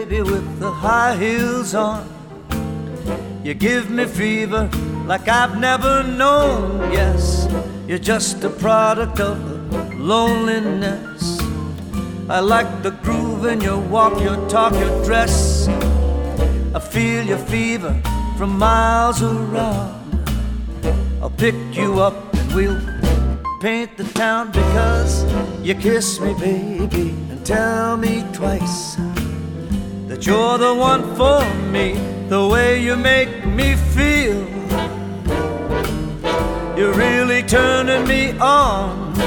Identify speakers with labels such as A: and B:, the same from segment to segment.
A: baby with the high heels on. You give me fever like I've never known. Yes, you're just a product of loneliness. I like the groove in your walk, your talk, your dress. I feel your fever from miles around. I'll pick you up and we'll paint the town, because you kiss me, baby, and tell me twice that you're the one for me. The way you make me feel, you're really turning me on.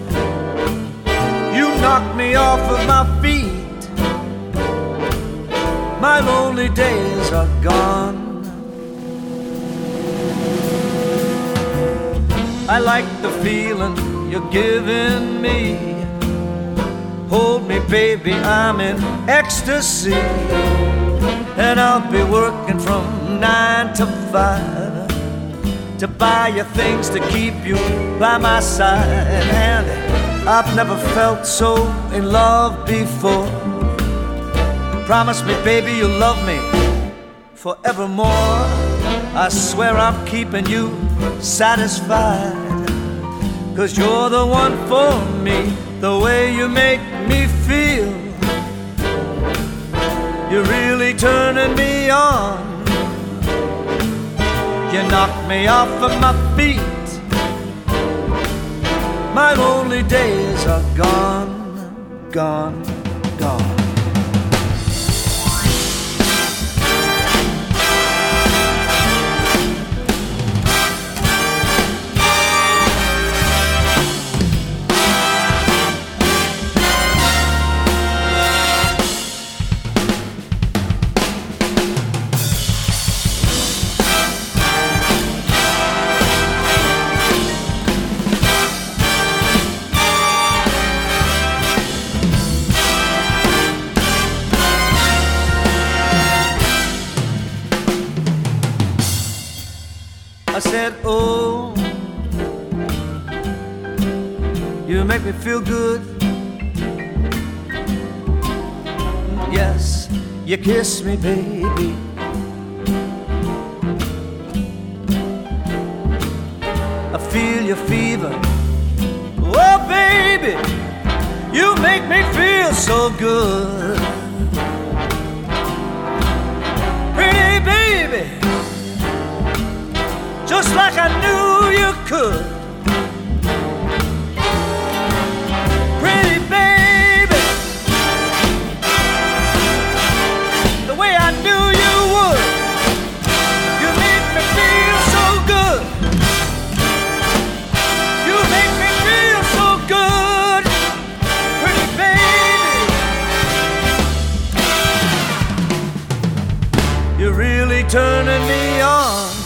A: You knock me off of my feet. My lonely days are gone. I like the feeling you're giving me. Hold me, baby, I'm in ecstasy. And I'll be working from 9 to 5 to buy you things to keep you by my side. And I've never felt so in love before. Promise me, baby, you'll love me forevermore. I swear I'm keeping you satisfied, 'cause you're the one for me. The way you make me feel, you're really turning me on. You knock me off of my feet. My lonely days are gone, gone, gone. I said, oh, you make me feel good. Yes, you kiss me, baby. I feel your fever. Oh, baby, you make me feel so good. Pretty baby, just like I knew you could. Pretty baby, the way I knew you would. You make me feel so good. You make me feel so good. Pretty baby, you're really turning me on.